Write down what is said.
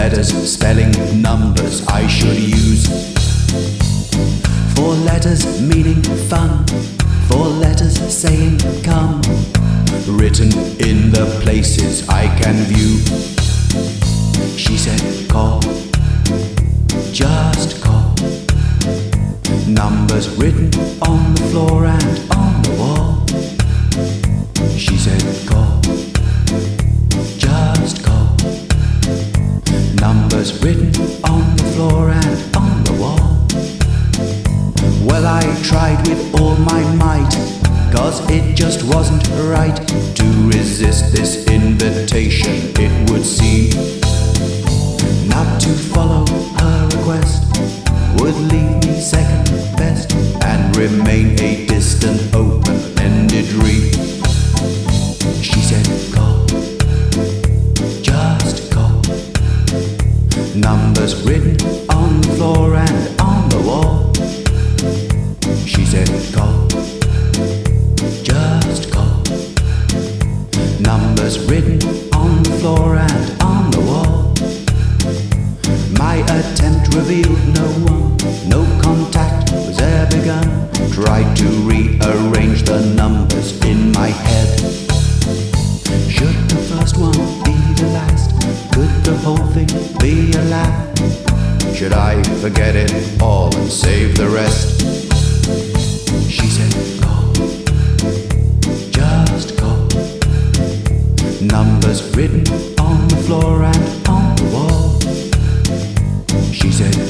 letters spelling numbers I should use. 4 letters meaning fun, 4 letters saying come, written in the places I can view. She said call, just call. Numbers written on the floor and on the wall. She said call, just call. Numbers written on the floor and on the wall. Well, I tried with all my might, 'cause it just wasn't right to resist this invitation, it would seem. Not to follow her request would leave me second best and remain a distant, open-ended dream. She said call, just call. Numbers written on the floor and on the wall. She said call, just call. Numbers written on the floor and on the wall. My attempt revealed no one, no contact was ever begun. Tried to rearrange the numbers in my head. Should the first one be the last? Could the whole thing be a laugh? Should I forget it all and save the rest? She said call, just call. Numbers written on the floor and on the wall. She said